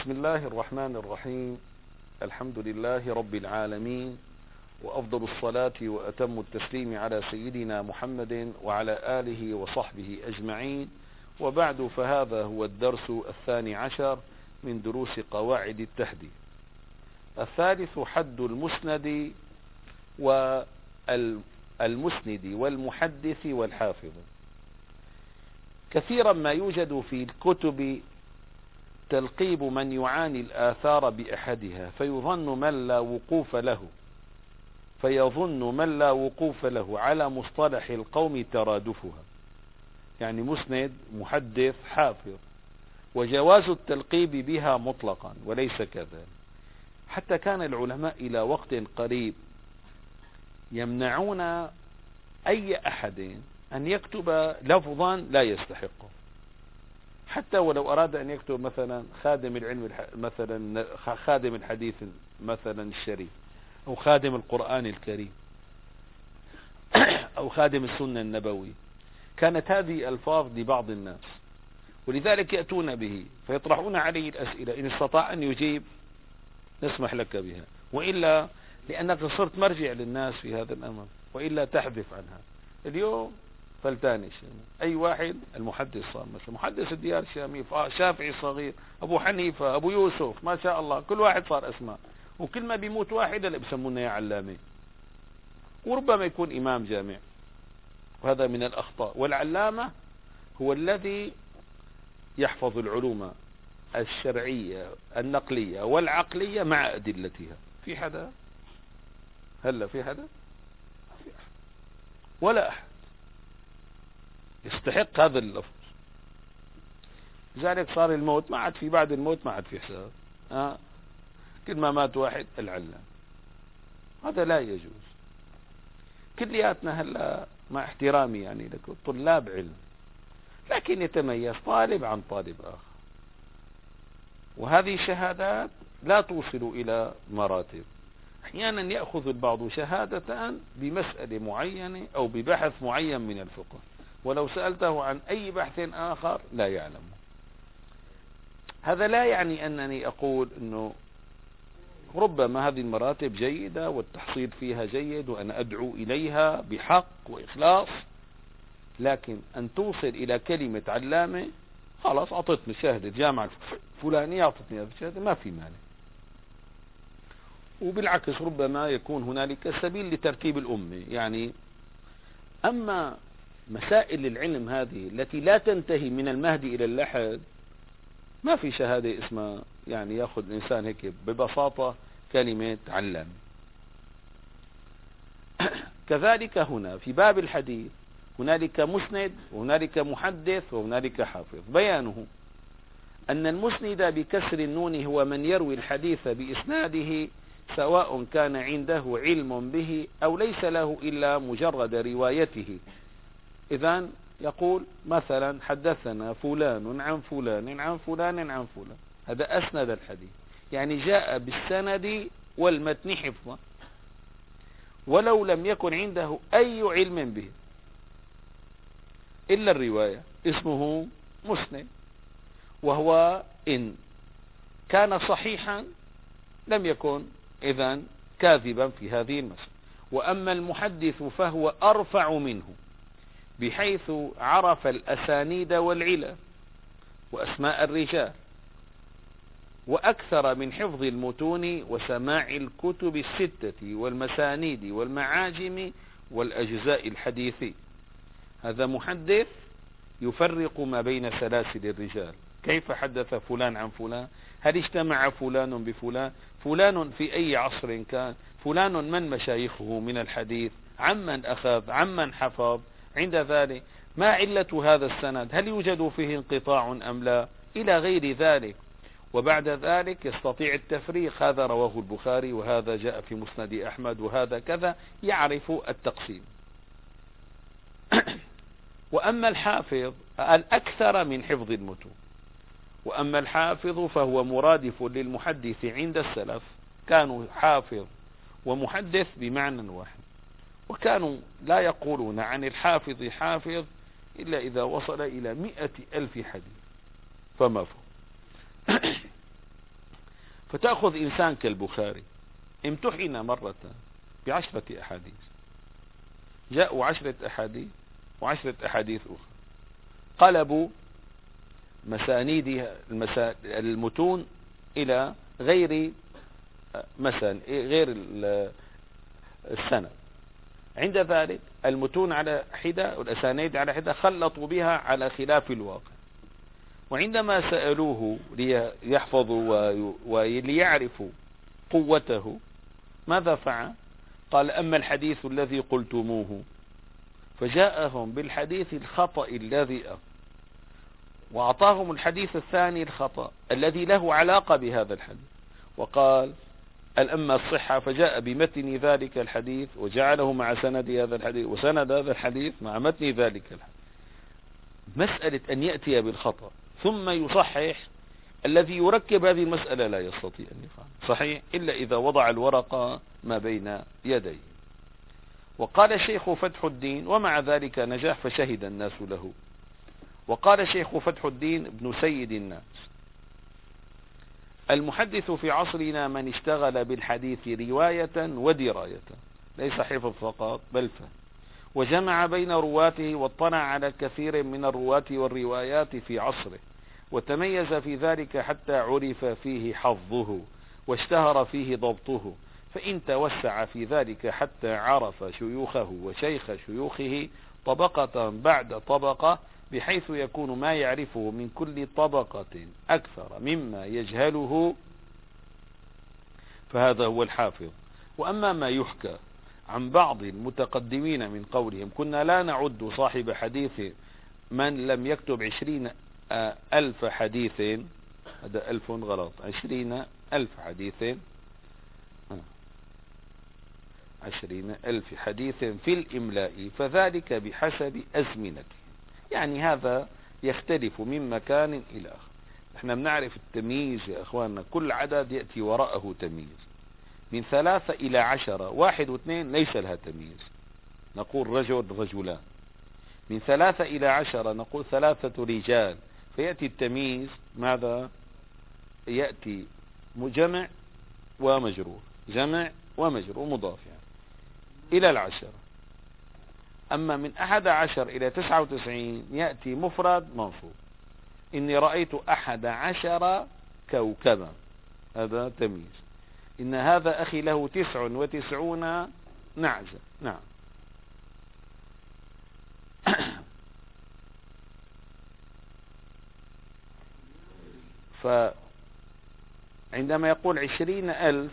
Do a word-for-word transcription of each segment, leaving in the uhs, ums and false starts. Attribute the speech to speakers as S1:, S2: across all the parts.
S1: بسم الله الرحمن الرحيم. الحمد لله رب العالمين، وأفضل الصلاة وأتم التسليم على سيدنا محمد وعلى آله وصحبه أجمعين، وبعد، فهذا هو الدرس الثاني عشر من دروس قواعد التحديث. الثالث حد المسند والمسند والمحدث والحافظ. كثيرا ما يوجد في الكتب تلقيب من يعاني الآثار بأحدها، فيظن من لا وقوف له فيظن من لا وقوف له على مصطلح القوم ترادفها، يعني مسند، محدث، حافظ، وجواز التلقيب بها مطلقا، وليس كذلك. حتى كان العلماء إلى وقت قريب يمنعون أي أحد أن يكتب لفظا لا يستحقه، حتى ولو أراد أن يكتب مثلا خادم العلم مثلا خادم الحديث مثلا الشريف، أو خادم القرآن الكريم، أو خادم السنة النبوي. كانت هذه ألفاظ لبعض الناس، ولذلك يأتون به فيطرحون عليه الأسئلة، إن استطاع أن يجيب نسمح لك بها، وإلا لأنك صرت مرجع للناس في هذا الأمر، وإلا تحذف عنها. اليوم فلتاني أي واحد، المحدث صار مثلا محدث الديار الشامي، شافعي صغير، أبو حنيفة، أبو يوسف، ما شاء الله، كل واحد صار أسماء، وكل ما بيموت واحد اللي بسمونه يا علامة، وربما يكون إمام جامع. وهذا من الأخطاء. والعلامة هو الذي يحفظ العلوم الشرعية النقلية والعقلية مع أدلتها. في حدا؟ هلا في حدا؟ في أحد. ولا أحد يستحق هذا اللفظ. لذلك صار الموت ما عاد في، بعد الموت ما عاد في حساب. آه. كل ما مات واحد العلام، هذا لا يجوز. كلياتنا هلا مع احترامي يعني لكم طلاب علم، لكن يتميز طالب عن طالب آخر، وهذه شهادات لا توصل إلى مراتب. أحيانا يأخذ البعض شهادة بمسألة معينة أو ببحث معين من الفقه، ولو سألته عن أي بحث آخر لا يعلم. هذا لا يعني أنني أقول أنه ربما هذه المراتب جيدة والتحصيل فيها جيد وأنا أدعو إليها بحق وإخلاص، لكن أن توصل إلى كلمة علامة، خلاص أعطتني شهادة جامعة فلانية، أعطتني هذه الشهادة، ما في مانع. وبالعكس ربما يكون هنالك سبيل لتركيب الأمة. يعني أما مسائل العلم هذه التي لا تنتهي من المهدي إلى اللحد، ما في شهادة اسمها يعني يأخذ الإنسان هيك ببساطة كلمة علم. كذلك هنا في باب الحديث هنالك مسند وهنالك محدث وهنالك حافظ. بيانه أن المسند بكسر النون هو من يروي الحديث بإسناده، سواء كان عنده علم به أو ليس له إلا مجرد روايته. إذن يقول مثلا حدثنا فلان عن فلان عن فلان عن فلان، هذا أسند الحديث، يعني جاء بالسند والمتن حفظا، ولو لم يكن عنده أي علم به إلا الرواية، اسمه مسند. وهو إن كان صحيحا لم يكن إذن كاذبا في هذه المسألة. وأما المحدث فهو أرفع منه، بحيث عرف الأسانيد والعلل وأسماء الرجال، وأكثر من حفظ المتون وسماع الكتب الستة والمسانيد والمعاجم والأجزاء الحديثي. هذا محدث يفرق ما بين سلاسل الرجال. كيف حدث فلان عن فلان؟ هل اجتمع فلان بفلان؟ فلان في أي عصر كان؟ فلان من مشايخه من الحديث؟ عمن أخذ؟ عمن حفظ؟ عند ذلك ما علة هذا السند؟ هل يوجد فيه انقطاع أم لا؟ إلى غير ذلك. وبعد ذلك يستطيع التفريق، هذا رواه البخاري، وهذا جاء في مسند أحمد، وهذا كذا، يعرف التقسيم. وأما الحافظ الأكثر من حفظ المتون. وأما الحافظ فهو مرادف للمحدث عند السلف، كانوا حافظ ومحدث بمعنى واحد، وكانوا لا يقولون عن الحافظ حافظ إلا إذا وصل إلى مئة ألف حديث فما فوق. فتأخذ إنسان كالبخاري امتحن مرة بعشرة أحاديث، جاءوا عشرة أحاديث وعشرة أحاديث أخرى، قلبوا مسانيدها المتون إلى غير مسان غير السند. عند ذلك المتون على حدة والأسانيد على حدة خلطوا بها على خلاف الواقع. وعندما سألوه ليحفظوا وليعرفوا قوته ماذا فعل؟ قال أما الحديث الذي قلتموه فجاءهم بالحديث الخطأ الذي أخذ، وأعطاهم الحديث الثاني الخطأ الذي له علاقة بهذا الحديث، وقال الأما الصحة فجاء بمتن ذلك الحديث وجعله مع سند هذا الحديث وسند هذا الحديث مع متن ذلك الحديث. مسألة أن يأتي بالخطأ ثم يصحح الذي يركب هذه المسألة لا يستطيع أن يفعل صحيح إلا إذا وضع الورقة ما بين يديه. وقال الشيخ فتح الدين ومع ذلك نجاح فشهد الناس له. وقال الشيخ فتح الدين ابن سيد الناس المحدث في عصرنا من اشتغل بالحديث رواية ودراية، ليس حفظ فقط بل فهم، وجمع بين رواته واطلع على كثير من الرواة والروايات في عصره، وتميز في ذلك حتى عرف فيه حظه واشتهر فيه ضبطه، فإن توسع في ذلك حتى عرف شيوخه وشيخ شيوخه طبقة بعد طبقة، بحيث يكون ما يعرفه من كل طبقة أكثر مما يجهله، فهذا هو الحافظ. وأما ما يحكى عن بعض المتقدمين من قولهم كنا لا نعد صاحب حديث من لم يكتب عشرين ألف حديث، هذا ألف غلط، عشرين ألف حديث عشرين ألف حديث في الإملاء، فذلك بحسب أزمنته. يعني هذا يختلف من مكان إلى آخر. احنا بنعرف التمييز يا أخواننا، كل عدد يأتي وراءه تمييز. من ثلاثة إلى عشرة، واحد واثنين ليس لها تمييز، نقول رجل رجلان. من ثلاثة إلى عشرة نقول ثلاثة رجال، فيأتي التمييز ماذا؟ يأتي جمع ومجرور، جمع ومجرور مضاف يعني إلى العشرة. أما من أحد عشر إلى تسعة وتسعين يأتي مفرد منصوب، إني رأيت أحد عشر كوكبا، هذا تمييز. إن هذا أخي له تسع وتسعون نعجة، نعم. فعندما يقول عشرين ألف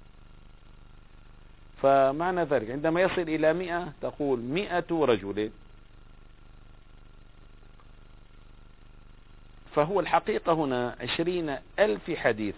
S1: فمعنى ذلك عندما يصل إلى مئة تقول مئة رجل، فهو الحقيقة هنا عشرين ألف حديث،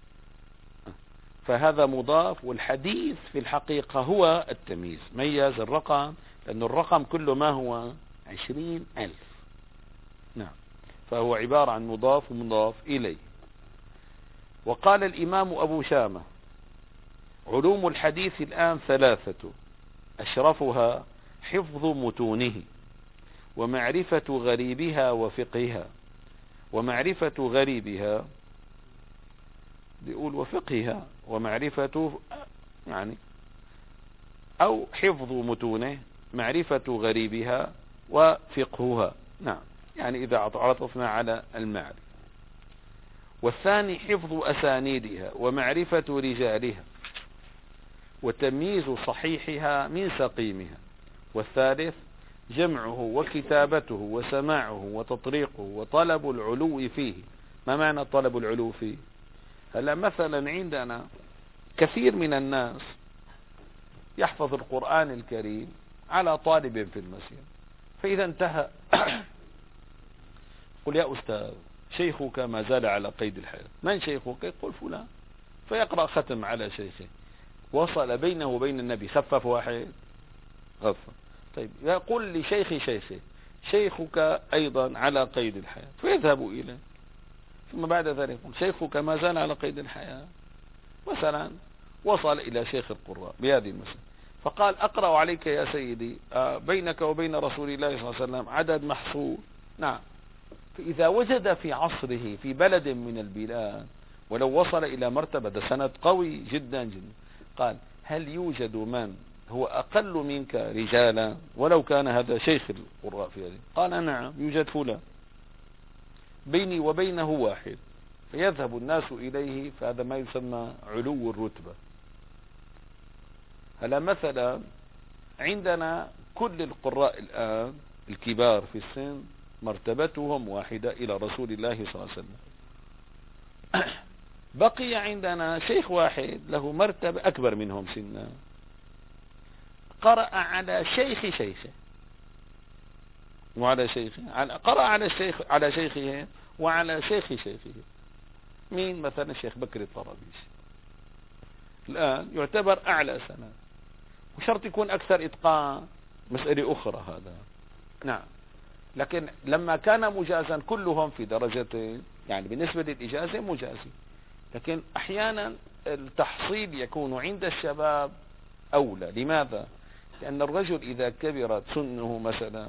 S1: فهذا مضاف، والحديث في الحقيقة هو التمييز، ميز الرقم لأن الرقم كله ما هو عشرين ألف، نعم، فهو عبارة عن مضاف ومضاف إليه. وقال الإمام أبو شامة علوم الحديث الآن ثلاثة، أشرفها حفظ متونه ومعرفة غريبها وفقهها. ومعرفة غريبها بيقول وفقهها، ومعرفة يعني أو حفظ متونه معرفة غريبها وفقهها، نعم، يعني إذا عطفنا على المعرفة. والثاني حفظ أسانيدها ومعرفة رجالها وتمييز صحيحها من سقيمها. والثالث جمعه وكتابته وسماعه وتطريقه وطلب العلو فيه. ما معنى طلب العلو فيه؟ هلا مثلا عندنا كثير من الناس يحفظ القرآن الكريم على طالب في المسجد، فإذا انتهى قل يا أستاذ شيخك ما زال على قيد الحياة. من شيخك؟ يقول فلان، فيقرأ ختم على شيخه. وصل بينه وبين النبي خفف واحد غفر. طيب يقول لشيخ شيخه شيخك أيضا على قيد الحياة، فيذهب إليه. ثم بعد ذلك يقول شيخك ما زال على قيد الحياة. مثلا وصل إلى شيخ القراء بهذه المسألة فقال أقرأ عليك يا سيدي بينك وبين رسول الله صلى الله عليه وسلم عدد محصور، نعم. فإذا وجد في عصره في بلد من البلاد ولو وصل إلى مرتبة ده سند قوي جدا جدا. قال هل يوجد من هو أقل منك رجالا ولو كان هذا شيخ القراء في هذه؟ قال نعم يوجد فلان بيني وبينه واحد، فيذهب الناس إليه، فهذا ما يسمى علو الرتبة. هلا مثلا عندنا كل القراء الآن الكبار في السن مرتبتهم واحدة إلى رسول الله صلى الله عليه وسلم. بقي عندنا شيخ واحد له مرتبة أكبر منهم سنا، قرأ على شيخ شيخه وعلى شيخه، قرأ على الشيخ على شيخه وعلى شيخ شيخه. مين مثلا؟ الشيخ بكر الطرابيشي الآن يعتبر أعلى سنة، وشرط يكون أكثر إتقان، مسألة أخرى هذا. نعم، لكن لما كان مجازا كلهم في درجتين، يعني بالنسبة للإجازة مجازي، لكن أحيانا التحصيل يكون عند الشباب أولى. لماذا؟ لأن الرجل إذا كبرت سنه مثلا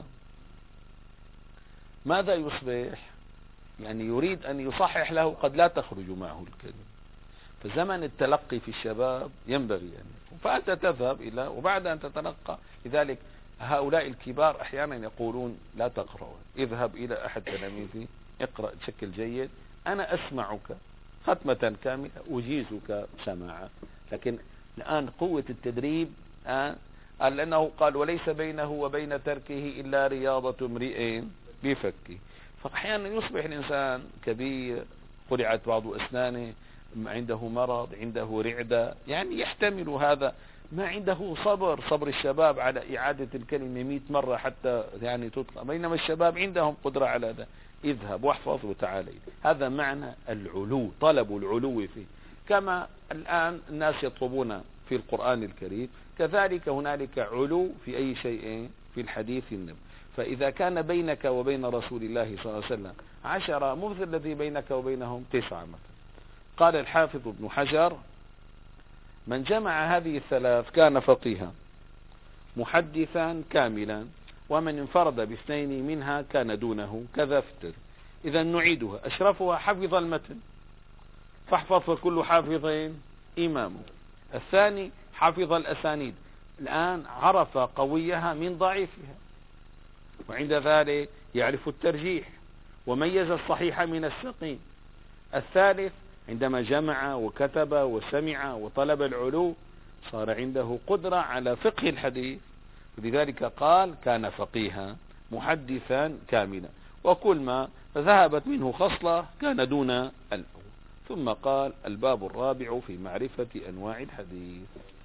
S1: ماذا يصبح؟ يعني يريد أن يصحح له، قد لا تخرج معه الكلمة، فزمن التلقي في الشباب ينبغي أن يكون، فأنت تذهب إلى وبعد أن تتلقى. لذلك هؤلاء الكبار أحيانا يقولون لا تقرأ، اذهب إلى أحد تلاميذي اقرأ بشكل جيد، أنا أسمعك ختمة كاملة أجيزك سماعا. لكن الآن قوة التدريب آه قال لأنه قال وليس بينه وبين تركه إلا رياضة امرئ بفكه. فأحيانا يصبح الإنسان كبير، قلعت بعض أسنانه، عنده مرض، عنده رعدة، يعني يحتمل هذا، ما عنده صبر صبر الشباب على إعادة الكلمة مئة مرة حتى يعني تطلع، بينما الشباب عندهم قدرة على هذا. اذهب واحفظ وتعالي. هذا معنى العلو، طلب العلو فيه. كما الآن الناس يطلبون في القرآن الكريم، كذلك هنالك علو في أي شيء في الحديث النبوي. فإذا كان بينك وبين رسول الله صلى الله عليه وسلم عشرة، مثل الذي بينك وبينهم تسعة مثلا. قال الحافظ ابن حجر من جمع هذه الثلاث كان فقيها محدثا كاملا، ومن انفرد باثنين منها كان دونه كذا فتر. إذا نعيدها: أشرفها حفظ المتن، فاحفظ فكل حافظ إمامه. الثاني حفظ الأسانيد، الآن عرف قويها من ضعيفها، وعند ذلك يعرف الترجيح وميز الصحيح من السقيم. الثالث عندما جمع وكتب وسمع وطلب العلو صار عنده قدرة على فقه الحديث، لذلك قال كان فقيها محدثا كاملا، وكل ما ذهبت منه خصلة كان دون الأول. ثم قال الباب الرابع في معرفة أنواع الحديث.